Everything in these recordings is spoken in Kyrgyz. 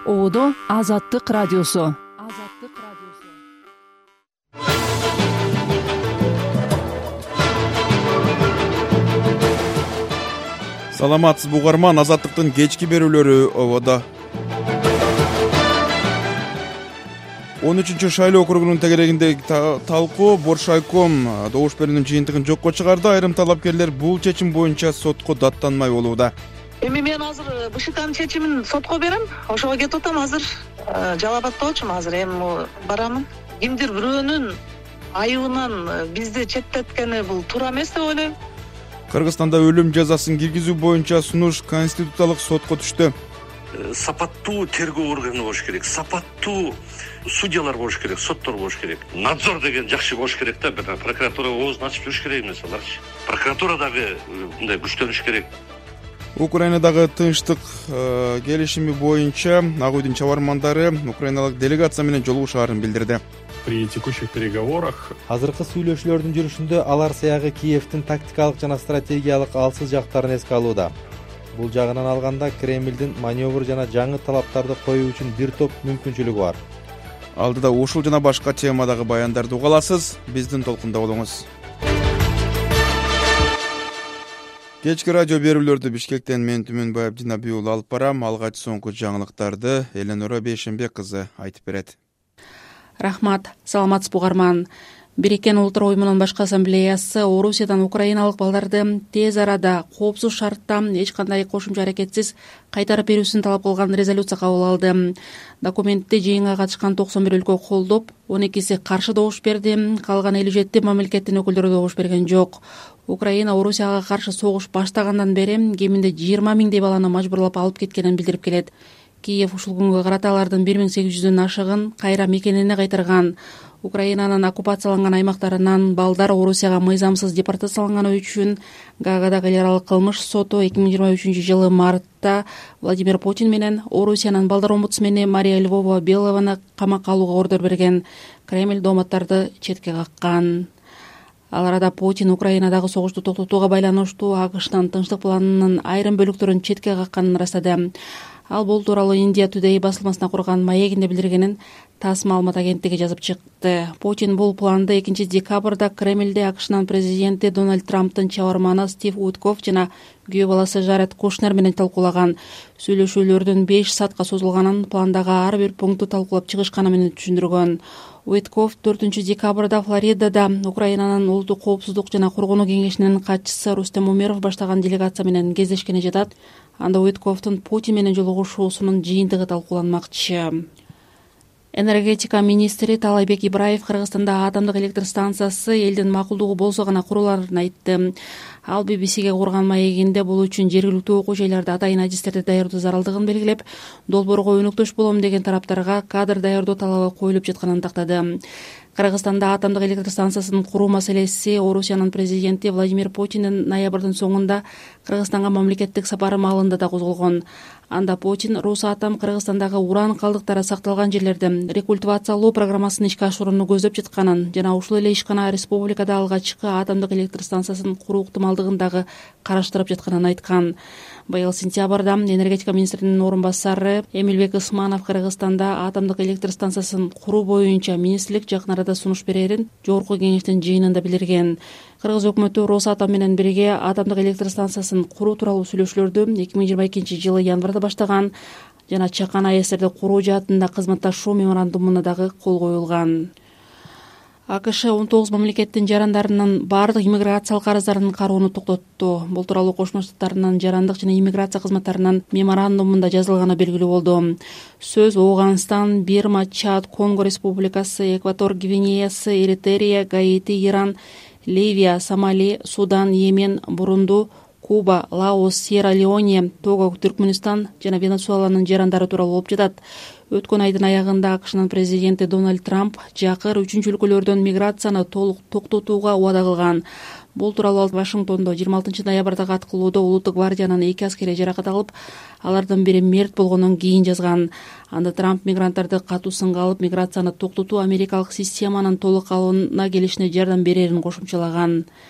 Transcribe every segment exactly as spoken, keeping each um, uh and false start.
Оодо Азаттык радиосу. Азаттык радиосу. Саламатсызбы угарман, Азаттыктын кечки берүүлөрү ободо. он үчүнчү шайлоо округунун тегерегиндеги талкуу Боршайком добуш берүүнүн жыйынтыгын жокко чыгарды. Айрым талапкерлер бул чечим боюнча сотко даттанмай болууда. Эми мен азыр БШКнын чечимин сотко берем. Ошого кетип атам азыр. Жалабаттоочумун азыр. Эми барамын. Кимдир бирөөнүн айыбынан бизди четтеткени бул туура эмес деп ойлойм. Кыргызстанда өлүм жазасын киргизүү боюнча сунуш Конституциялык сотко түштү. Сапаттуу тергөө органы болуш керек, сапаттуу судьялар болуш керек, соттор болуш керек. Надзор деген жакшы болуш керек да, прокуратура оозун ачып жүрүш керек эмес аларчы. Прокуратура дагы мындай күчтөнүш керек. Украинадагы тынчтык келишими боюнча Ак үйдүн чабармандары украиналык делегация менен жолугушаарын билдирди. При текущих переговорах азыркы сүйлөшүүлөрдүн жүрүшүндө алар сыягы Киевдин тактикалык жана стратегиялык алсыз жактарын эске алууда. Бул жагынан алганда Кремлдин маневр жана жаңы талаптарды коюу үчүн бир топ мүмкүнчүлүгү бар. Алдыда ушул жана башка темадагы баяндарды уга аласыз. Биздин толкунда болуңуз. Кечки радио берүүлөрдү Бишкектен мен Түмөнбай Абдинабий уулу алып барам. Алгач соңку жаңылыктарды Эленора Бейшембек кызы айтып берет. Рахмат, саламатсызбы угарман. Бириккен Улуттар уюмунун башкы ассамблеясы Орусиядан украиналык балдарды тез арада коопсуз шартта эч кандай кошумча аракетсиз кайтарып берүүсүн талап кылган резолюция кабыл алды. Документти жыйынга катышкан токсон бир өлкө колдоп, он экиси каршы добуш берди. Калган элүү жети мамлекеттин өкүлдөрү добуш берген жок. Украина Орусияга каршы согуш баштагандан бери кеминде жыйырма миңдей баланы мажбурлап алып кеткенин билдирип келет. Киев ушул күнгө карата алардын бир миң сегиз жүздөн ашыгын кайра мекенине кайтарган. Украинанын оккупацияланган аймактарынан балдар Орусияга мыйзамсыз депортацияланганы үчүн Гаагадагы эл аралык кылмыш соту эки миң жыйырма үчүнчү жылы мартта Владимир Путин менен Орусиянын балдар омбудсмени Мария Львова Белованы камакка алууга ордер берген. Кремль дооматтарды четке каккан. Ал арада Путин Украинадагы согушту токтотууга байланыштуу АКШтын тынчтык планынын айрым бөлүктөрүн четке какканын ырастады. Ал бул тууралуу Индия Today басылмасына курган маегинде билдиргенин ТАСС маалымат агенттиги жазып чыкты. Путин бул планды экинчи декабрда Кремлде АКШнын президенти Дональд Трамптын чабарманы Стив Уиткоф жана күйөө баласы Жаред Кушнер менен талкуулаган. Сүйлөшүүлөрдүн беш саатка созулганын, пландагы ар бир пункту талкуулап чыгышканы менен түшүндүргөн. Уиткоф төртүнчү декабрда Флоридада Украинанын улуттук коопсуздук жана коргонуу кеңешинин катчысы Рустем Умеров баштаган делегация менен кездешкени жатат. Анда Уиткофтун Путин менен жолугушуусунун жыйынтыгы талкууланмакчы. Энергетика министри Таалайбек Ибраев Кыргызстанда атомдук электр станциясы элдин макулдугу болсо гана куруларын айтты. Ал би би сиге курган маегинде бул үчүн жергиликтүү окуу жайларда атайын адистерди даярдоо зарылдыгын белгилеп, долбоорго өнөктөш болом деген тараптарга кадр даярдоо талабы коюлуп жатканын тактады. Кыргызстанда атомдук электр станциясын куруу маселеси Орусиянын президенти Владимир Путиндин ноябрдын соңунда Кыргызстанга мамлекеттик сапары маалында да козголгон. Анда Путин Росатом Кыргызстандагы уран калдыктары сакталган жерлерди рекультивациялоо программасын ишке ашырууну көздөп жатканын жана ушул эле ишкана республикада алгачкы атомдук электр станциясын куруу ыктымалдыгын дагы караштырып жатканын айткан. Быйыл сентябрда энергетика министринин орун басары Эмилбек Ысманов Кыргызстанда атомдук электр станциясын куруу боюнча министрлик жакын арада сунуш берерин жогорку кеңештин жыйынында билдирген. Кыргыз өкмөтү Росатом менен бирге атомдук электр станциясын куруу тууралуу сүйлөшүүлөрдү эки миң жыйырма экинчи жылы январда баштаган жана чакан АЭСтерди куруу жаатында кызматташуу меморандумуна дагы кол коюлган. АКШ он тогуз мамлекеттин жарандарынын баардык иммиграциялык карыздарынын кароону токтотту. Бул тууралуу Кошмо Штаттарынын жарандык жана иммиграция кызматтарынын меморандумунда жазылганы белгилүү болду. Сөз Ооганстан, Бирма, Чад, Конго Республикасы, Экватор Гвинеясы, Эритрия, Гаити, Иран, Ливия, Сомали, Судан, Йемен, Бурунду, Куба, Лаос, Сьерра-Леоне, Того, Түркмөнстан жана Венесуэланын жарандары тууралуу болуп жатат. Өткөн айдын аягында АКШнын президенти Дональд Трамп жакыр үчүнчү өлкөлөрдөн миграцияны толук токтотууга убада кылган. Бул тууралуу Вашингтондо жыйырма алтынчы ноябрдагы аткылоодо Улуттук гвардиянын эки аскери жаракат алып, алардын бири мерт болгондон кийин жазган. Анда Трамп мигранттарды катуу сынга алып, миграцияны токтотуу америкалык системанын толук алууна келишине жардам берерин кошумчалаган.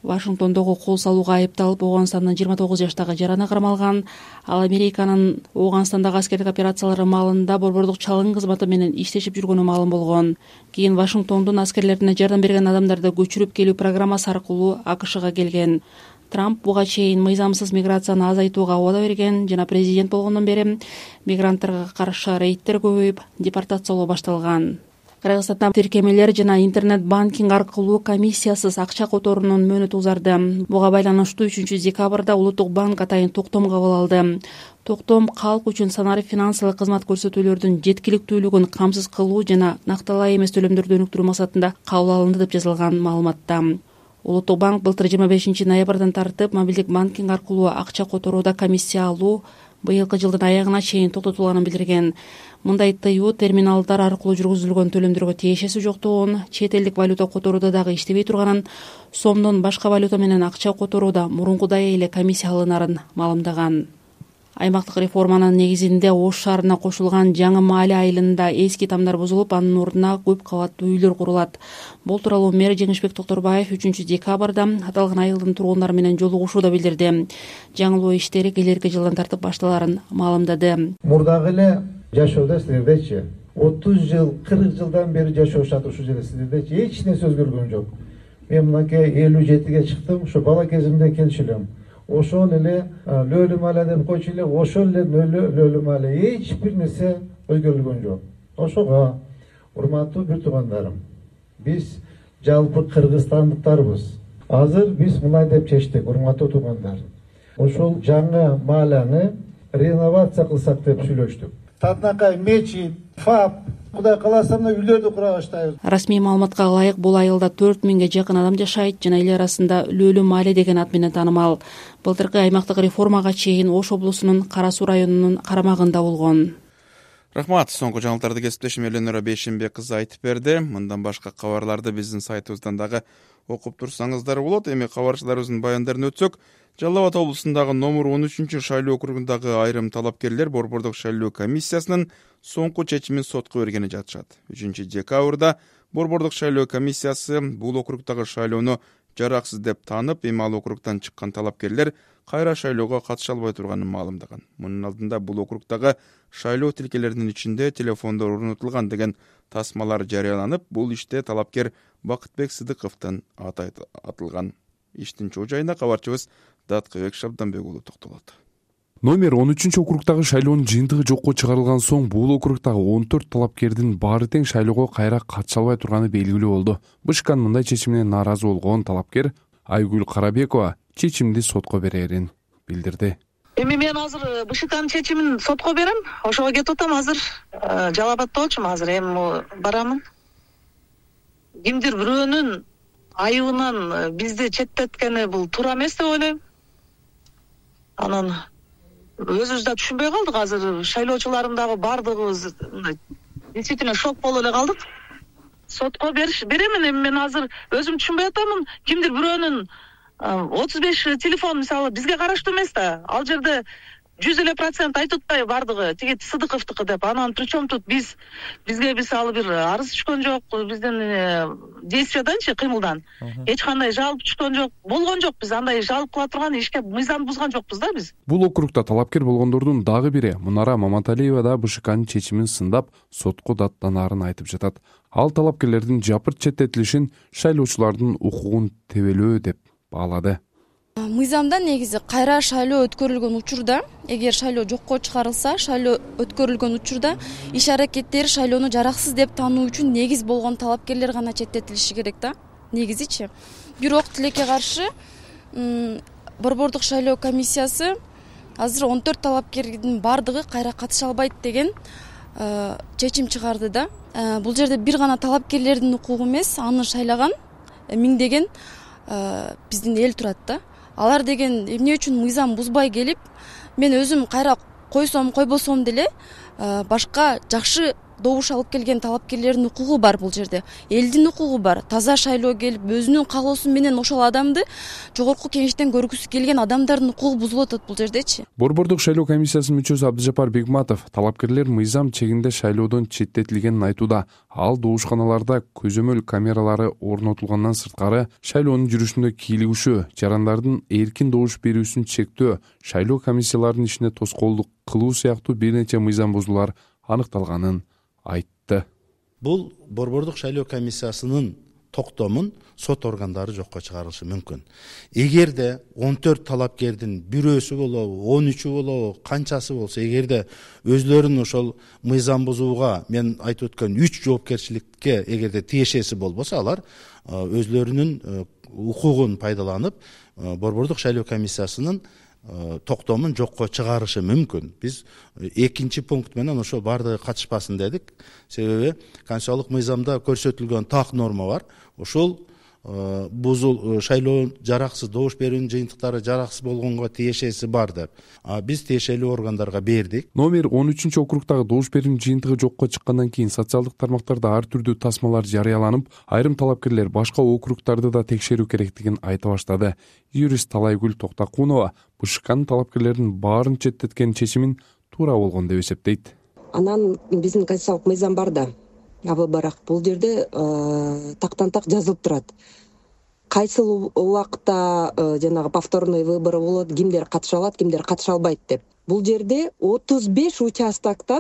Вашингтондогу кол салууга айыпталып Ооганстандын жыйырма тогуз жаштагы жараны кармалган. Ал Американын Ооганстандагы аскердик операциялары маалында борбордук чалгын кызматы менен иштешип жүргөнү маалым болгон. Кийин Вашингтондун аскерлерине жардам берген адамдарды көчүрүп келүү программасы аркылуу АКШга келген. Трамп буга чейин мыйзамсыз миграцияны азайтууга убада берген жана президент болгондон бери мигранттарга каршы рейдтер көбөйүп, депортациялоо башталган. Кыргызстанда тиркемелер жана интернет-банкинг аркылуу комиссиясыз акча которуунун мөөнөтү узарды. Буга байланыштуу үчүнчү декабрда Улуттук банк атайын токтом кабыл алды. Токтом калк үчүн санарип финансылык кызмат көрсөтүүлөрдүн жеткиликтүүлүгүн камсыз кылуу жана накталай эмес төлөмдөрдү өнүктүрүү максатында кабыл алынды деп жазылган маалыматта. Улуттук банк былтыр жыйырма бешинчи ноябрдан тартып мобилдик банкинг аркылуу акча которууда комиссия алуу быйылкы жылдын аягына чейин токтотулганын билдирген. Мындай тыюу терминалдар аркылуу жүргүзүлгөн төлөмдөргө тиешеси жоктугун, чет элдик валюта которууда дагы иштебей турганын, сомдон башка валюта менен акча которууда мурункудай эле комиссия алынарын маалымдаган. Аймактык реформанын негизинде Ош шаарына кошулган жаңы маали айылында эски тамдар бузулуп, анын ордуна көп кабаттуу үйлөр курулат. Бул тууралуу мэр Жеңишбек Токторбаев үчүнчү декабрда аталган айылдын тургундары менен жолугушууда билдирди. Жаңылоо иштери келерки жылдан тартып башталарын маалымдады. Мурдагы эле жашоодо силердечи отуз жыл, кырк жылдан бери жашашат ушул жерде силердечи эч нерсе өзгөргөн жок. Мен мынакей элүү жетиге чыктым, ошо бала кезимде келчү элем. Ошол эле лөлү маале деп койчу эле, ошол эле лөлү маале, эч бир нерсе өзгөрүлгөн жок. Ошого урматтуу бир туугандарым, биз жалпы кыргызстандыктарбыз. Азыр биз мындай деп чечтик, урматтуу туугандар. Ошол жаңы мааланы реновация кылсак деп сүйлөштүк. Татнакай, мечит, фап, Кудай кааласа мына үйлөрдү кура баштайбыз. Расмий маалыматка ылайык бул айылда төрт миңге жакын адам жашайт жана эл арасында Лөлү маале деген ат менен таанымал. Былтыркы аймактык реформага чейин Ош облусунун Кара Суу районунун карамагында болгон. Рахмат. Соңку жаңылыктарды кесиптешим Эленора Бейшенбек кызы айтып берди. Мындан башка кабарларды биздин сайтыбыздан дагы окуп турсаңыздар болот. Эми кабарчыларыбыздын баяндарын өтсөк, Жалал Абад облусундагы номер он үчүнчү шайлоо округундагы айрым талапкерлер борбордук шайлоо комиссиясынын соңку чечимин сотко бергени жатышат. үчүнчү декабрда борбордук шайлоо комиссиясы бул округдагы шайлоону жараксыз деп таанып, эми ал округдан чыккан талапкерлер кайра шайлоого катыша албай турганын маалымдаган. Мунун алдында бул округдагы шайлоо тилкелеринин ичинде телефондор орнотулган деген тасмалар жарыяланып, бул иште талапкер Бакытбек Сыдыковдун аты атылган. Иштин чоо жайына кабарчыбыз Даткыбек Шабданбек уулу токтолот. Номер он үчүнчү округдагы шайлоонун жыйынтыгы жокко чыгарылган соң бул округдагы он төрт талапкердин баары тең шайлоого кайра катыша албай турганы белгилүү болду. БШКнын мындай чечимине нааразы болгон талапкер Айгүл Карабекова чечимди сотко берерин билдирди. Эми мен азыр БШКнын чечимин сотко берем. Ошого кетип атам азыр. Жалал Абадта болчумун азыр, эми барамын. Кимдир бирөөнүн айыбынан бизди четтеткени бул туура эмес деп ойлойм. Анан өзүбүз да түшүнбөй калдык. Азыр шайлоочуларым дагы бардыгыбыз действительно шок болуп эле калдык. Сотко бериш беремин. Эми мен азыр өзүм түшүнбөй атамын. Кимдир бирөөнүн отуз беш телефон мисалы бизге караштуу эмес да. Ал жерде жүз элүү процент айтып атпайбы бардыгы тиги Сыдыковдуку деп. Анан причем тут биз бизге мисалы бир арыз түшкөн жок, биздин действияданчы кыймылдан эч кандай жалоба түшкөн жок, болгон жок. Биз андай жалоба кыла турган ишке мыйзамды бузган жокпуз да биз. Бул округда талапкер болгондордун дагы бири Мунара Маматалиева да БШКнын чечимин сындап, сотко даттанаарын айтып жатат. Ал талапкерлердин жапырт четтетилишин шайлоочулардын укугун тебелөө деп баалады. Мыйзамда негизи кайра шайлоо өткөрүлгөн учурда, эгер шайлоо жокко чыгарылса, шайлоо өткөрүлгөн учурда иш аракеттери шайлоону жараксыз деп таануу үчүн негиз болгон талапкерлер гана четтетилиши керек да, негизичи. Бирок тилекке каршы борбордук шайлоо комиссиясы азыр он төрт талапкердин бардыгы кайра катыша албайт деген чечим чыгарды да. Бул жерде бир гана талапкерлердин укугу эмес, аны шайлаган миңдеген биздин эл турат да. Алар деген эмне үчүн мыйзам бузбай келип, мен өзүм кайра койсом, койбосом деле башка жакшы добуш алып келген талапкерлердин укугу бар, бул жерде элдин укугу бар. Таза шайлоо келип өзүнүн каалоосу менен ошол адамды жогорку кеңештен көргүсү келген адамдардын укугу бузулуп атат бул жердечи. Борбордук шайлоо комиссиясынын мүчөсү Абдыжапар Бегматов талапкерлер мыйзам чегинде шайлоодон четтетилгенин айтууда. Ал добушканаларда көзөмөл камералары орнотулгандан сырткары шайлоонун жүрүшүндө кийлигишүү, жарандардын эркин добуш берүүсүн чектөө, шайлоо комиссияларынын ишине тоскоолдук кылуу сыяктуу бир нече мыйзам бузуулар аныкталганын айтты. Бул борбордук шайлоо комиссиясынын токтомун сот органдары жокко чыгарышы мүмкүн. Эгерде он төрт талапкердин бирөөсү болобу, он үчү болобу, канчасы болсо, эгерде өзлөрүнүн ошол мыйзам бузууга мен айтып өткөн үч жоопкерчиликке эгерде тиешеси болбосо, алар өзлөрүнүн укугун пайдаланып борбордук шайлоо комиссиясынын токтомун жокко чыгарышы мүмкүн. Биз экинчи пункт менен ошол бардыгы катышпасын дедик. Себеби конституциялык мыйзамда көрсөтүлгөн так норма бар. Ошол бузул шайлоо жараксыз, добуш берүүнүн жыйынтыктары жараксыз болгонго тиешеси бар деп. А биз тиешелүү органдарга бердик. Номер он үчүнчү округдагы добуш берүүнүн жыйынтыгы жокко чыккандан кийин социалдык тармактарда ар түрдүү тасмалар жарыяланып, айрым талапкерлер башка округдарды да текшерүү керектигин айта баштады. Юрист Талайгүл Токтакунова БШКнын талапкерлердин баарын четтеткен чечимин туура болгон деп эсептейт. Анан биздин конституциялык мыйзам бар да. Абы барак бул жерде тактан так жазылып турат. Кайсыл убакта жанагы повторный выбор болот, кимдер катыша алат, кимдер катыша албайт деп. Бул жерде отуз беш участоктон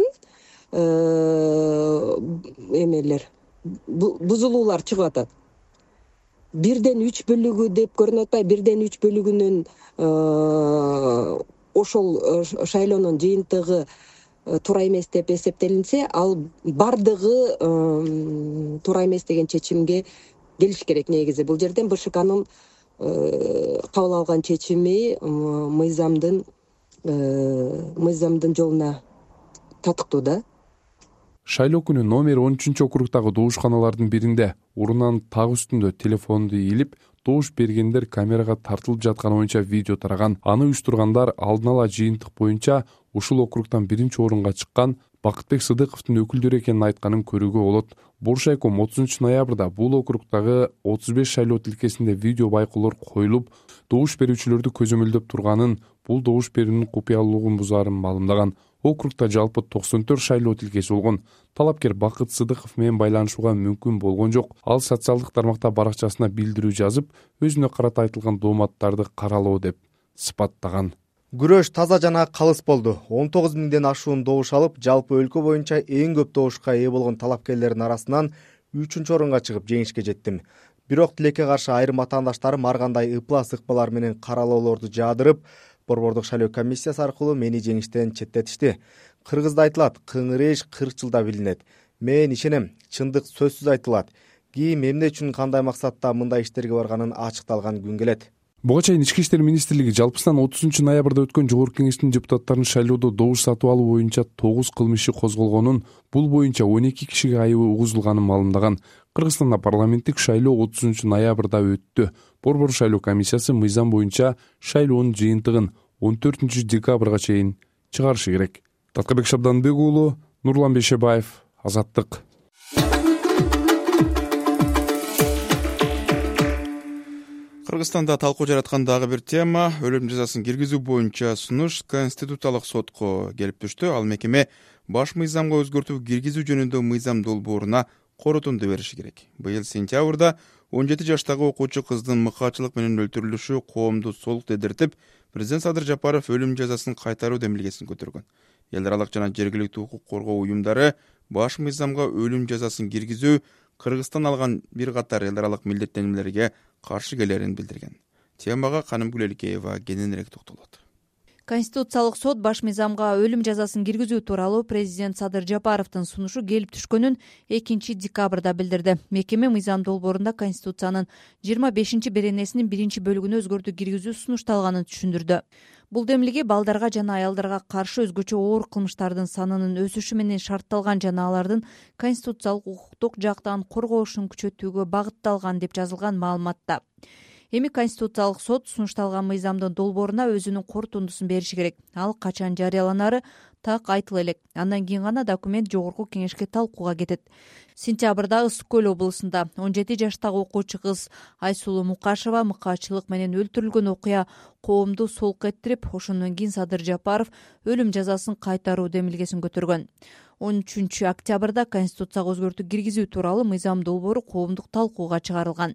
эмелер бузулуулар чыгып атат. Бирден үч бөлүгү деп көрүнүп атпайбы, бирден үч бөлүгүнүн ошол шайлоонун жыйынтыгы туура эмес деп эсептелинсе, ал бардыгы туура эмес деген чечимге келиш керек. Негизи бул жерден БШКнын кабыл алган чечими мыйзамдын мыйзамдын жолуна татыктуу да. Шайлоо күнү номер он үчүнчү округдагы добушканалардын биринде урунанын так үстүндө телефонду ийилип, добуш бергендер камерага тартылып жатканы боюнча видео тараган. Аны уюштургандар алдын ала жыйынтык боюнча ушул округдан биринчи орунга чыккан Бакытбек Сыдыковдун өкүлдөрү экенин айтканын көрүүгө болот. Буршайком отузунчу ноябрда бул округдагы отуз беш шайлоо тилкесинде видео байкоолор коюлуп, добуш берүүчүлөрдү көзөмөлдөп турганын, бул добуш берүүнүн купуялуулугун бузаарын маалымдаган. Округда жалпы токсон төрт шайлоо тилкеси болгон. Талапкер Бакыт Сыдыков менен байланышууга мүмкүн болгон жок. Ал социалдык тармакта баракчасына билдирүү жазып, өзүнө карата айтылган дооматтарды каралоо деп сыпаттаган. Күрөш таза жана калыс болду. он тогуз миңден ашуун добуш алып, жалпы өлкө боюнча эң көп добушка ээ болгон талапкерлердин арасынан үчүнчү орунга чыгып жеңишке жеттим. Бирок тилекке каршы айрым атаандаштарым ар кандай ыплас ыкмалар менен каралоолорду жаадырып, борбордук шайлоо комиссиясы аркылуу мени жеңиштен четтетишти. Кыргызда айтылат, кыңыр эш кырк жылда билинет. Мен ишенем, чындык сөзсүз айтылат. Ким эмне үчүн кандай максатта мындай иштерге барганын ачыкталган күн келет. Буга чейин Ички иштер министрлиги жалпысынан отузунчу ноябрда өткөн жогорку кеңештин депутаттарынын шайлоодо добуш сатып алуу боюнча тогуз кылмыш иши козголгонун, бул боюнча он эки кишиге айыбы угузулганын маалымдаган. Кыргызстанда парламенттик шайлоо отузунчу ноябрда өттү. Борбор шайлоо комиссиясы мыйзам боюнча шайлоонун жыйынтыгын он төртүнчү декабрга чейин чыгарышы керек. Таткабек Шабданбек уулу, Нурлан Бейшебаев, Азаттык. Кыргызстанда талкуу жараткан дагы бир тема өлүм жазасын киргизүү боюнча сунуш Конституциялык сотко келип түштү. Ал мекеме баш мыйзамга өзгөртүү киргизүү жөнүндө мыйзам долбооруна корутунду бериши керек. Быйыл сентябрда он жети жаштагы окуучу кыздын мыкаачылык менен өлтүрүлүшү коомду солук дедиртип, президент Садыр Жапаров өлүм жазасын кайтаруу демилгесин көтөргөн. Эл аралык жана жергиликтүү укук коргоо уюмдары баш мыйзамга өлүм жазасын киргизүү Кыргызстан алган бир катар эл аралык милдеттенмелерге каршы келерин билдирген. Темага Канымгүл Элкеева кененирээк токтолот. Конституциялык сот баш мыйзамга өлүм жазасын киргизүү тууралуу президент Садыр Жапаровдун сунушу келип түшкөнүн экинчи декабрда билдирди. Мекеме мыйзам долбоорунда Конституциянын жыйырма бешинчи беренесинин биринчи бөлүгүнө өзгөртүү киргизүү сунушталганын түшүндүрдү. Бул демилге балдарга жана аялдарга каршы өзгөчө оор кылмыштардын санынын өсүшү менен шартталган жана алардын конституциялык укуктук жактан корголушун күчөтүүгө багытталган деп жазылган маалыматта. Эми Конституциялык сот сунушталган мыйзамдын долбооруна өзүнүн корутундусун бериши керек. Ал качан жарыяланары так айтыла элек. Андан кийин гана документ жогорку кеңешке талкууга кетет. Сентябрда Ысык көл облусунда он жети жаштагы окуучу кыз Айсулуу Мукашева мыкаачылык менен өлтүрүлгөн окуя коомду солк эттирип, ошондон кийин Садыр Жапаров өлүм жазасын кайтаруу демилгесин көтөргөн. он үчүнчү октябрда Конституцияга өзгөртүү киргизүү тууралуу мыйзам долбоору коомдук талкууга чыгарылган.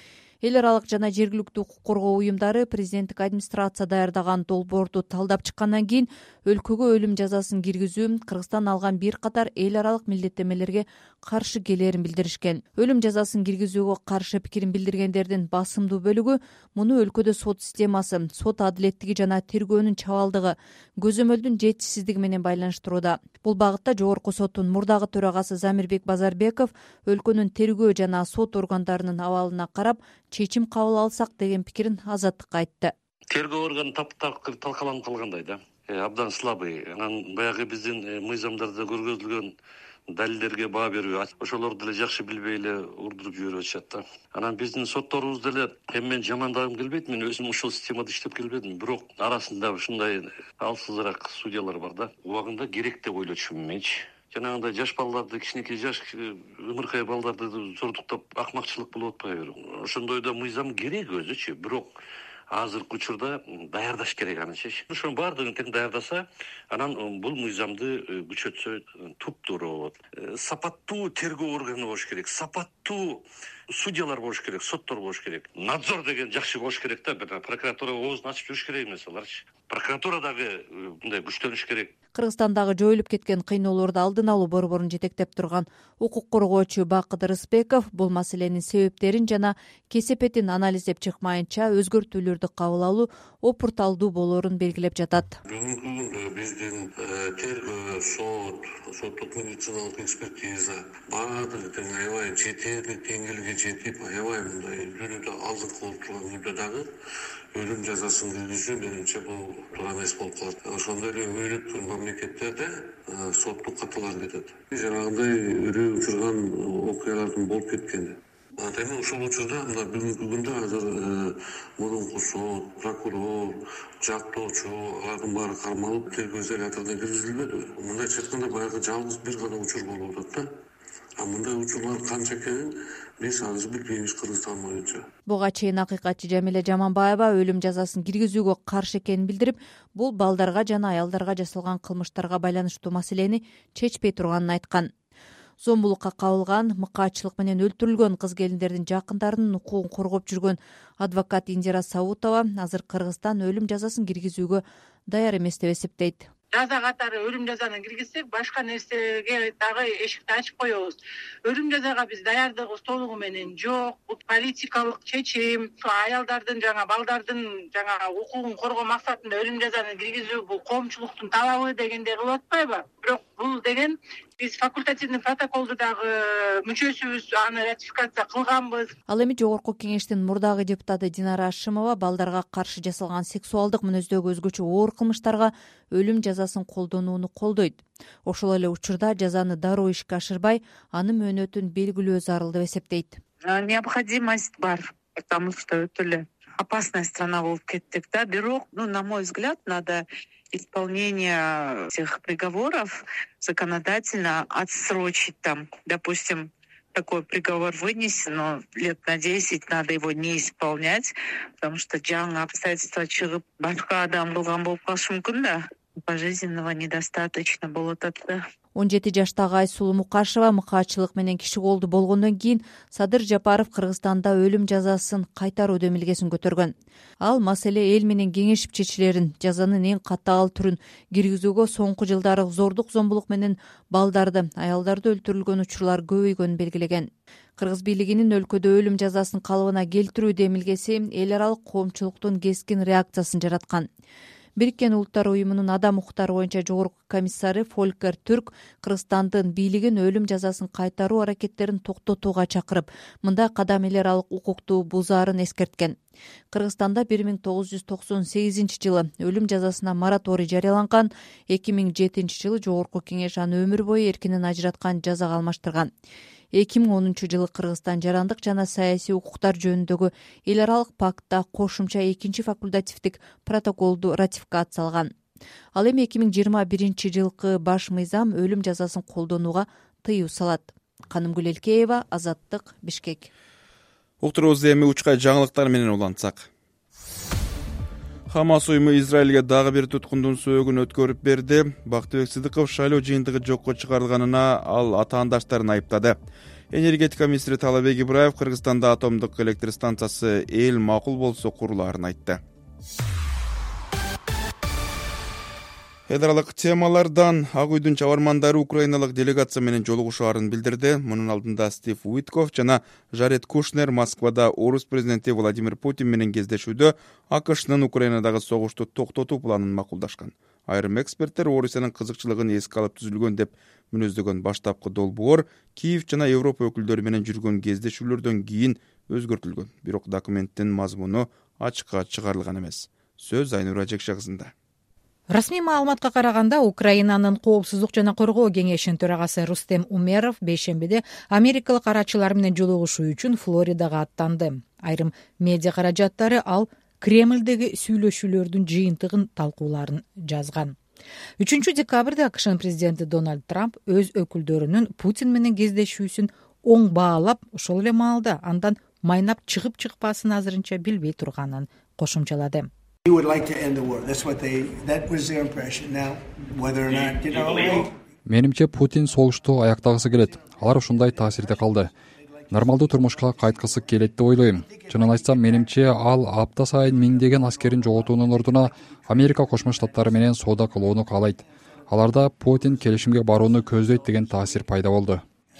Эл аралык жана жергиликтүү укук коргоо уюмдары президенттик администрация даярдаган долбоорду талдап чыккандан кийин өлкөгө өлүм жазасын киргизүү Кыргызстан алган бир катар эл аралык милдеттенмелерге каршы келээрин билдиришкен. Өлүм жазасын киргизүүгө каршы пикирин билдиргендердин басымдуу бөлүгү муну өлкөдө сот системасы, сот адилеттиги жана тергөөнүн чабалдыгы, көзөмөлдүн жетишсиздиги менен байланыштырууда. Бул багытта жогорку соттун мурдагы төрагасы Замирбек Базарбеков өлкөнүн тергөө жана сот органдарынын абалына карап чечим кабыл алсак деген пикирин Азаттыкка айтты. Тергөө органы таптап талкаланып калгандай да, абдан слабый. Анан баягы биздин мыйзамдарда көргөзүлгөн далилдерге баа берүү, ошолорду деле жакшы билбей эле урдуруп жиберип атышат да. Анан биздин сотторубуз деле эми мен жамандагым келбейт, мен өзүм ушул системада иштеп келбедим, бирок арасында ушундай алсызыраак судьялар бар да. Убагында керек деп ойлочумун менчи. Жанагындай жаш балдарды, кичинекей жаш ымыркай балдарды зордуктап акмакчылык болуп атпайбы? Ошондойдо мыйзам керек өзүчү, бирок азыркы учурда даярдаш керек анычы. Ошонун баардыгын тең даярдаса, анан бул мыйзамды күчөтсө туптуруу болот. Сапаттуу тергөө органы болуш керек, сапаттуу судьялар болуш керек, соттор болуш керек. Надзор деген жакшы болуш керек да, прокуратура оозун ачып жүрүш керек эмес аларчы. Прокуратура дагы мындай күчтөнүш керек. Кыргызстандагы жоюлуп кеткен кыйноолорду алдын алуу борборун жетектеп турган укук коргоочу Бакыт Рыспеков бул маселенин себептерин жана кесепетин анализдеп чыкмайынча өзгөртүүлөрдү кабыл алуу опурталдуу болоорун белгилеп жатат. Бүгүнкү күндө биздин тергөө, сот, соттук медициналык экспертиза баардыгы тең аябай жетерлик деңгээлге жетип, аябай мындай дүйнөдө алдыңкы болуп турган үйдө дагы өлүм жазасын киргизүү менимче бул туура эмес болуп калат. Ошондой эле өйрөттүк мамлекеттерде соттук каталар кетет. Жанагындай үрөө учурган окуялардын болуп кеткени. Эми ушул учурда мына бүгүнкү күндө азыр мурунку сот, прокурор, жактоочу алардын баары кармалып тергөө изоляторуна киргизилбедиби? Мындайча айтканда баягы жалгыз бир гана учур болуп атат да. А мындай учурлар канча экенин биз азыр билбейбиз Кыргызстан боюнча. Буга чейин акыйкатчы Жамиля Жаманбаева өлүм жазасын киргизүүгө каршы экенин билдирип, бул балдарга жана аялдарга жасалган кылмыштарга байланыштуу маселени чечпей турганын айткан. Зомбулукка кабылган, мыкаачылык менен өлтүрүлгөн кыз келиндердин жакындарынын укугун коргоп жүргөн адвокат Индира Саутова азыр Кыргызстан өлүм жазасын киргизүүгө даяр эмес деп эсептейт. Жаза катары өлүм жазаны киргизсек, башка нерсеге дагы эшикти ачып коебуз. Өлүм жазага биз даярдыгыбыз толугу менен жок. Бул политикалык чечим, аялдардын жана балдардын жана укугун коргоо максатында өлүм жазаны киргизүү бул коомчулуктун талабы дегендей кылып атпайбы? Бирок бул деген биз факультативный протоколду дагы мүчөсүбүз, аны ратификация кылганбыз. Ал эми жогорку кеңештин мурдагы депутаты Динара Ашимова балдарга каршы жасалган сексуалдык мүнөздөгү өзгөчө оор кылмыштарга өлүм жазасын колдонууну колдойт. Ошол эле учурда жазаны дароо ишке ашырбай, анын мөөнөтүн белгилөө зарыл деп эсептейт. Необходимость бар, потому что өтө эле опасная страна болуп кеттик да. Бирок, ну, на мой взгляд, надо исполнение всех приговоров законодательно отсрочить там. Допустим, такой приговор вынесен, но лет на десять надо его не исполнять, потому что жаңы обстоятельства чыгып башка адам кылган болуп калышы мүмкүн да. Пожизненного недостаточно болот атты. он жети жаштагы Айсулуу Мукашева мыкаачылык менен киши колду болгондон кийин Садыр Жапаров Кыргызстанда өлүм жазасын кайтаруу демилгесин көтөргөн. Ал маселе эл менен кеңешип чечилерин, жазанын эң катаал түрүн киргизүүгө соңку жылдары зордук, зомбулук менен балдарды, аялдарды өлтүрүлгөн учурлар көбөйгөнүн белгилеген. Кыргыз бийлигинин өлкөдө өлүм жазасын калыбына келтирүү демилгеси эл аралык коомчулуктун кескин реакциясын жараткан. Бириккен Улуттар уюмунун адам укуктары боюнча жогорку комиссары Фолькер Түрк Кыргызстандын бийлигин өлүм жазасын кайтаруу аракеттерин токтотууга чакырып, мындай кадам эл аралык укукту бузаарын эскерткен. Кыргызстанда бир миң тогуз жүз токсон сегизинчи жылы өлүм жазасына мораторий жарыяланган, эки миң жетинчи жылы жогорку кеңеш аны өмүр бою эркинен ажыраткан жазага алмаштырган. эки миң онунчу жылы Кыргызстан жарандык жана саясий укуктар жөнүндөгү эл аралык пактта кошумча экинчи факультативдик протоколду ратификациялган. Ал эми эки миң жыйырма биринчи жылкы баш мыйзам өлүм жазасын колдонууга тыюу салат. Канымгүл Элкеева, Азаттык, Бишкек. Уктурубузду эми учкай жаңылыктар менен улантсак. Хамас уюму Израилге дагы бир туткундун сөөгүн өткөрүп берди. Бактыбек Сыдыков шайлоо жыйынтыгы жокко чыгарылганына ал атаандаштарын айыптады. Энергетика министри Талабек Ибраев Кыргызстанда атомдук электр станциясы эл макул болсо курулаарын айтты. Эл аралык темалардан Ак үйдүн чабармандары украиналык делегация менен жолугушаарын билдирди. Мунун алдында Стив Уитков жана Жаред Кушнер Москвада орус президенти Владимир Путин менен кездешүүдө АКШнын Украинадагы согушту токтотуу планын макулдашкан. Айрым эксперттер Орусиянын кызыкчылыгын эске алып түзүлгөн деп мүнөздөгөн баштапкы долбоор Киев жана Европа өкүлдөрү менен жүргөн кездешүүлөрдөн кийин өзгөртүлгөн. Бирок документтин мазмуну ачыкка чыгарылган эмес. Сөз Айнура Жекшагызында. Расмий маалыматка караганда, Украинанын Коопсуздук жана Коргоо кеңешинин төрагасы Рустем Умеров бейшембиде америкалык карачылар менен жолугушуу үчүн Флоридага аттанды. Айрым медиа каражаттары ал Кремлдеги сүйлөшүүлөрдүн жыйынтыгын талкууларын жазган. үчүнчү декабрда АКШнын президенти Дональд Трамп өз өкүлдөрүнүн Путин менен кездешүүсүн оң баалап, ошол эле маалда андан майнап чыгып чыкпасын азырынча билбей турганын кошумчалады. Менимче Путин согушту аяктагысы келет. Алар ушундай таасирде калды. Нормалдуу турмушка кайткысы келет деп ойлойм. Чынын айтсам, менимче ал апта сайын миңдеген аскерин жоготуунун ордуна Америка Кошмо Штаттары менен соода кылууну каалайт. Аларда Путин келишимге барууну көздөйт деген таасир пайда болду.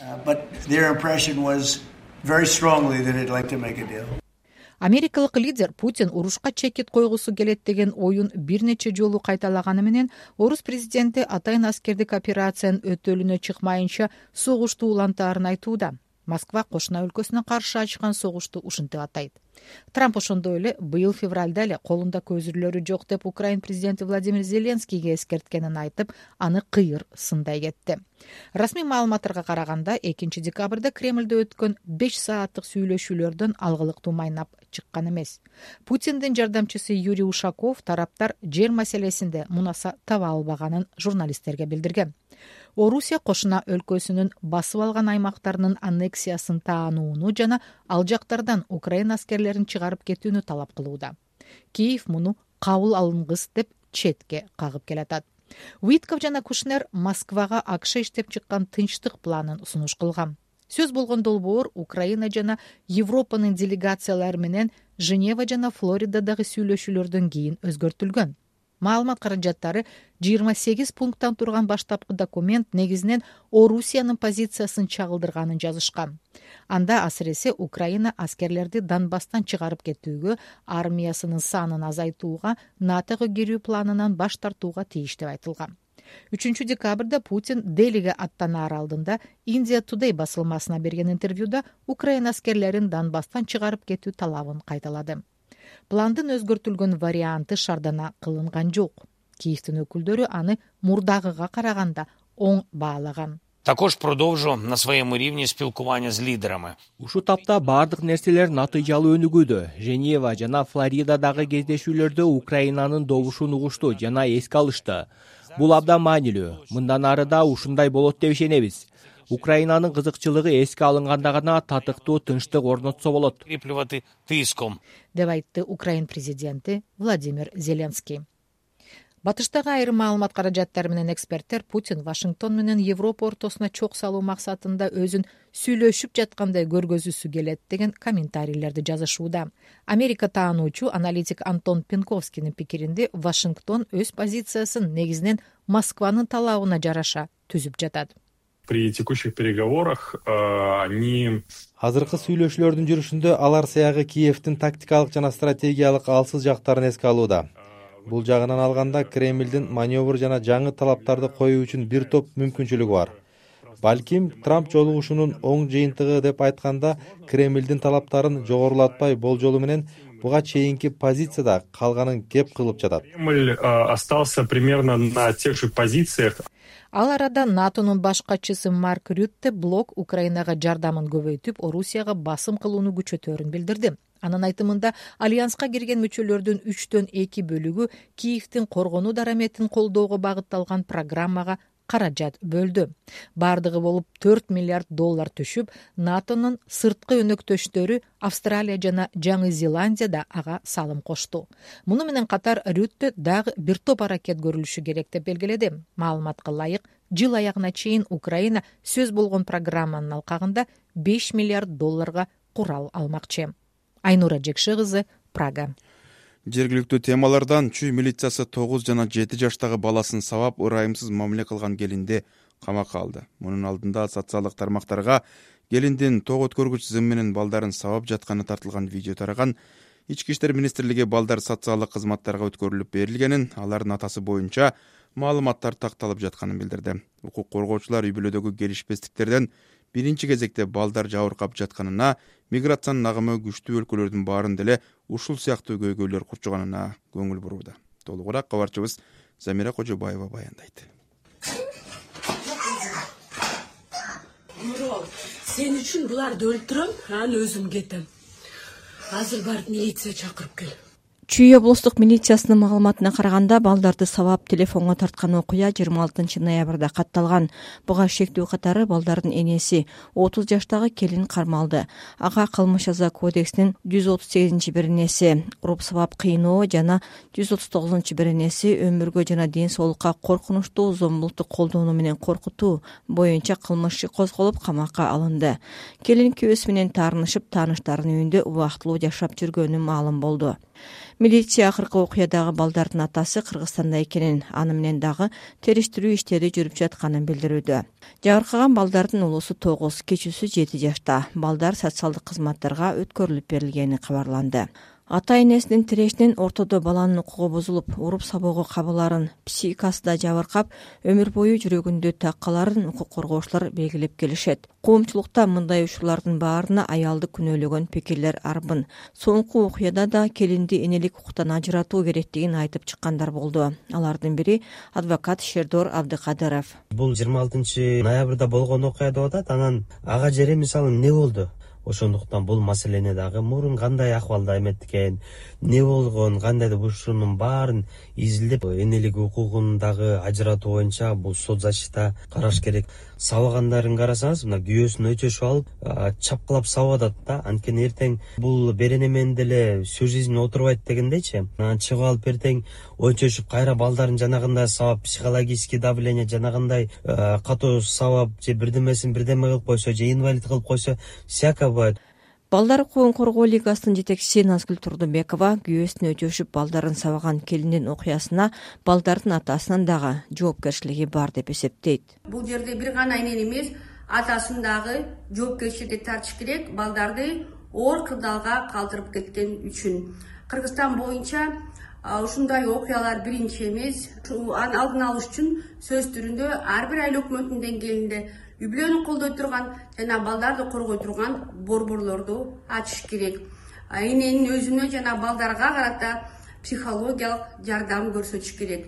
Америкалык лидер Путин урушка чекит койгусу келет деген оюн бир нече жолу кайталаганы менен орус президенти атайын аскердик операциянын өтөлүнө чыкмайынча согушту улантаарын айтууда. Москва кошуна өлкөсүнө каршы ачкан согушту ушинтип атайт. Трамп ошондой эле быйыл февралда эле колунда көзүрлөрү жок деп Украин президенти Владимир Зеленскийге эскерткенин айтып, аны кыйыр сындай кетти. Расмий маалыматтарга караганда, экинчи декабрда Кремлде өткөн беш сааттык сүйлөшүүлөрдөн алгылыктуу майнап чыккан эмес. Путиндин жардамчысы Юрий Ушаков тараптар жер маселесинде мунаса таба албаганын журналисттерге билдирген. Орусия кошуна өлкөсүнүн басып алган аймактарынын аннексиясын таанууну жана ал жактардан Украина аскерлерин чыгарып кетүүнү талап кылууда. Киев муну кабыл алынгыс деп четке кагып келатат. Уитков жана Кушнер Москвага АКШ иштеп чыккан тынчтык планын сунуш кылган. Сөз болгон долбоор Украина жана Европанын делегациялары менен Женева жана Флоридадагы сүйлөшүүлөрдөн кийин өзгөртүлгөн. Маалымат каражаттары жыйырма сегиз пункттан турган баштапкы документ негизинен Орусиянын позициясын чагылдырганын жазышкан. Анда асыресе Украина аскерлерди Донбасстан чыгарып кетүүгө, армиясынын санын азайтууга, НАТОго кирүү планынан баш тартууга тийиш деп айтылган. үчүнчү декабрда Путин Делиге аттанаар алдында Индия Today басылмасына берген интервьюда Украина аскерлерин Донбасстан чыгарып кетүү талабын кайталады. Пландын өзгөртүлгөн варианты шардана кылынган жок. Киевтин өкүлдөрү аны мурдагыга караганда оң баалаган. Також продолжу на своем рівні спілкування з лідерами. Ушу тапта бардык нерселер натыйжалуу өнүгүүдө. Женева жана Флоридадагы кездешүүлөрдө Украинанын добушун угушту жана эске алышты. Бул абдан маанилүү. Мындан ары да ушундай болот деп ишенебиз. Украинанын кызыкчылыгы эске алынганда гана татыктуу тынчтык орнотсо болот. Укреплювати тиском. Деп айтты Украин президенти Владимир Зеленский. Батыштагы айрым маалымат каражаттары менен эксперттер Путин Вашингтон менен Европа ортосуна чок салуу максатында өзүн сүйлөшүп жаткандай көргөзүүсү келет деген комментарийлерди жазышууда. Америка таануучу аналитик Антон Пенковскийдин пикиринде Вашингтон өз позициясын негизинен Москванын талабына жараша түзүп жатат. При текущих переговорах они азыркы сүйлөшүүлөрдүн жүрүшүндө алар саягы Киевдин тактикалык жана стратегиялык алсыз жактарын эске алууда. Бул жагынан алганда Кремлдин маневр жана жаңы талаптарды коюу үчүн бир топ мүмкүнчүлүгү бар. Балким Трамп жолугушунун оң жыйынтыгы деп айтканда Кремлдин талаптарын жогорулатпай болжолу менен буга чейинки позицияда калганын кеп кылып жатат. Кремль остался примерно на тех же позициях. Ал арада натонун баш катчысы Марк Рютте блок Украинага жардамын көбөйтүп, Орусияга басым кылууну күчөтөөрүн билдирди. Анын айтымында альянска кирген мүчөлөрдүн үчтөн эки бөлүгү Киевдин коргонуу дараметин колдоого багытталган программага каражат бөлдү. Бардыгы болуп төрт миллиард доллар түшүп, натонун сырткы өнөктөштөрү Австралия жана Жаңы Зеландия да ага салым кошту. Муну менен катар Рютте дагы бир топ аракет көрүлүшү керек деп белгиледи. Маалыматка ылайык, жыл аягына чейин Украина сөз болгон программанын алкагында беш миллиард долларга курал алмакчы. Айнура Жекши кызы, Прага. Жергиликтүү темалардан чүй милициясы тогуз жана жети жаштагы баласын сабап ырайымсыз мамиле кылган келинди камакка алды. Мунун алдында социалдык тармактарга келиндин ток өткөргүч зым менен балдарын сабап жатканы тартылган видео тараган. Ички иштер министрлиги балдар социалдык кызматтарга өткөрүлүп берилгенин, алардын атасы боюнча маалыматтар такталып жатканын билдирди. Укук коргоочулар үй бүлөдөгү келишпестиктерден биринчи кезекте балдар жабыркап жатканына, миграциянын агымы күчтүү өлкөлөрдүн баарын деле ушул сыяктуу көйгөйлөр курчуганына көңүл бурууда. Толугураак кабарчыбыз Замира Кожобаева баяндайт. Нурол, сен үчүн буларды өлтүрөм, анан өзүм кетем. Азыр барып милиция чакырып кел. Чүй облустук милициясынын маалыматына караганда, балдарды сабап телефонго тарткан окуя жыйырма алтынчы ноябрда катталган. Буга шектүү катары балдардын энеси отуз жаштагы келин кармалды. Ага кылмыш жаза кодексинин жүз отуз сегизинчи беренеси уруп сабап кыйноо жана жүз отуз тогузунчу беренеси өмүргө жана ден соолукка коркунучтуу зомбулукту колдонуу менен коркутуу боюнча кылмыш иши козголуп камакка алынды. Келин күйөөсү менен таарынышып, тааныштарынын үйүндө убактылуу жашап жүргөнү маалым болду. Милиция акыркы окуядагы балдардын атасы Кыргызстанда экенин, аны менен дагы териштирүү иштери жүрүп жатканын билдирүүдө. Жабыркаган балдардын улуусу тогуз, кичүүсү жети жашта. Балдар социалдык кызматтарга өткөрүлүп берилгени кабарланды. Ата энесинин тирешинен ортодо баланын укугу бузулуп, уруп сабоого кабыларын, психикасы да жабыркап, өмүр бою жүрөгүндө таккаларын укук коргоочулар белгилеп келишет. Коомчулукта мындай учурлардын баарына аялды күнөөлөгөн пикирлер арбын. Соңку окуяда да келинди энелик укуктан ажыратуу керектигин айтып чыккандар болду. Алардын бири адвокат Шердор Абдыкадыров. Бул жыйырма алтынчы ноябрда болгон окуя деп атат. Анан ага жере мисалы эмне болду? Ошондуктан бул маселени дагы мурун кандай акыбалда эметкен, эмне болгон, кандай деп ушунун баарын изилдеп, энелик укугун дагы ажыратуу боюнча бул сот защита караш керек. Сабагандарын карасаңыз, мына күйөөсүн өчөшүп алып, чапкылап сабап атат да. Анткени эртең бул берене менен деле всю жизнь отурбайт дегендейчи. Анан чыгып алып эртең өчөшүп кайра балдарын жанагындай сабап, психологический давление жанагындай катуу сабап, же бирдемесин бирдеме кылып койсо, же инвалид кылып койсо, всякое бывает. Балдар укугун коргоо лигасынын жетекчиси Назгүл Турдубекова күйөөсүн өчөшүп балдарын сабаган келиндин окуясына балдардын атасынын дагы жоопкерчилиги бар деп эсептейт. Бул жерде бир гана энени эмес, атасын дагы жоопкерчиликке тартыш керек, балдарды оор кырдаалга калтырып кеткен үчүн. Кыргызстан боюнча ушундай окуялар биринчи эмес. Анын алдын алыш үчүн сөз түрүндө ар бир айыл өкмөтүнүн деңгээлинде үй бүлөнү колдой турган жана балдарды коргой турган борборлорду ачыш керек. Эненин өзүнө жана балдарга карата психологиялык жардам көрсөтүш керек.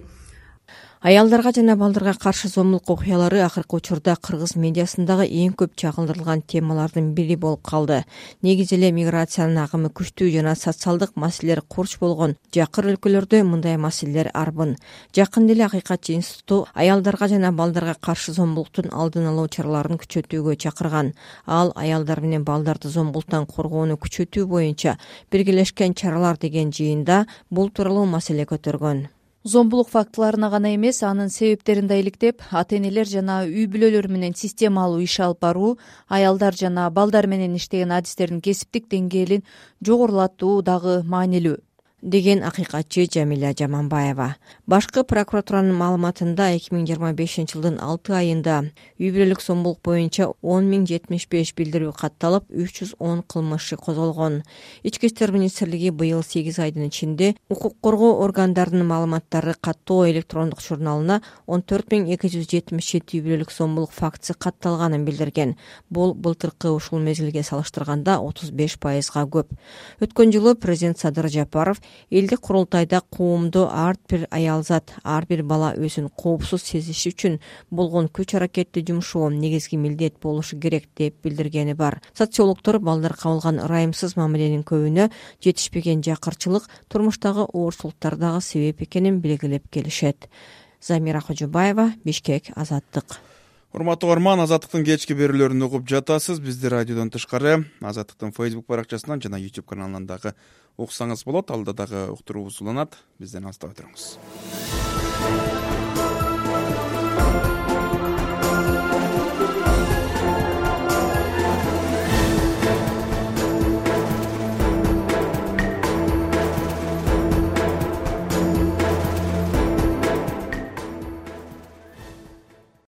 Аялдарга жана балдарга каршы зомбулук окуялары акыркы учурда кыргыз медиасындагы эң көп чагылдырылган темалардын бири болуп калды. Негизи эле миграциянын агымы күчтүү жана социалдык маселелер курч болгон жакыр өлкөлөрдө мындай маселелер арбын. Жакында эле Акыйкатчы институту аялдарга жана балдарга каршы зомбулуктун алдын алуу чараларын күчөтүүгө чакырган. Ал аялдар менен балдарды зомбулуктан коргоону күчөтүү боюнча биргелешкен чаралар деген жыйында бул тууралуу маселе көтөргөн. Зомбулук фактыларына гана эмес, анын себептерин да иликтеп, ата-энелер жана үй бүлөлөр менен системалуу иш алып баруу, аялдар жана балдар менен иштеген адистердин кесиптик деңгээлин жогорулатуу дагы маанилүү, деген акыйкатчы Жамиля Жаманбаева. Башкы прокуратуранын маалыматында эки миң жыйырма бешинчи жылдын алты айында үй бүлөлүк зомбулук боюнча он миң жетимиш беш билдирүү катталып, үч жүз он кылмыш козголгон. Ички иштер министрлиги быйыл сегиз айдын ичинде укук коргоо органдарынын маалыматтары каттоо электрондук журналына он төрт миң эки жүз жетимиш жети үй бүлөлүк зомбулук фактысы катталганын билдирген. Бул былтыркы ушул мезгилге салыштырганда отуз беш пайызга көп. Өткөн жылы президент Садыр Жапаров элдик курултайда коомду ар бир аялзат, ар бир бала өзүн коопсуз сезиши үчүн болгон күч аракетти жумшоо негизги милдет болушу керек деп билдиргени бар. Социологдор балдар кабылган ырайымсыз мамиленин көбүнө жетишпеген жакырчылык, турмуштагы оорсулуктар дагы себеп экенин белгилеп келишет. Замира Хожубаева, Бишкек, Азаттык. Урматтуу угарман, Азаттыктын кечки берүүлөрүн угуп жатасыз. Бизди радиодон тышкары Азаттыктын Facebook баракчасынан жана YouTube каналынан дагы уксаңыз болот. Алда дагы уктуруубуз уланат. Бизден алыстабай туруңуз.